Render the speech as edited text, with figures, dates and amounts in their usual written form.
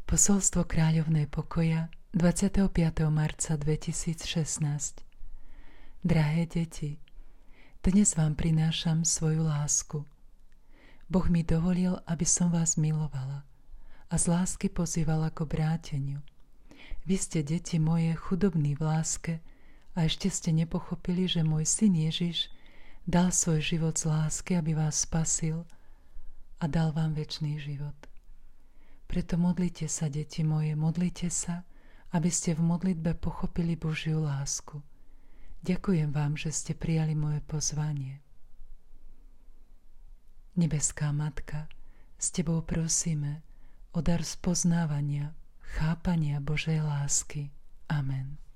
Posolstvo kráľovnej pokoja 25. marca 2016. Drahé deti, dnes vám prinášam svoju lásku. Boh mi dovolil, aby som vás milovala a z lásky pozývala k obráteniu. Vy ste, deti moje, chudobní v láske a ešte ste nepochopili, že môj syn Ježiš dal svoj život z lásky, aby vás spasil a dal vám večný život. Preto modlite sa, deti moje, modlite sa, aby ste v modlitbe pochopili Božiu lásku. Ďakujem vám, že ste prijali moje pozvanie. Nebeská Matka, s Tebou prosíme o dar spoznávania, chápania Božej lásky. Amen.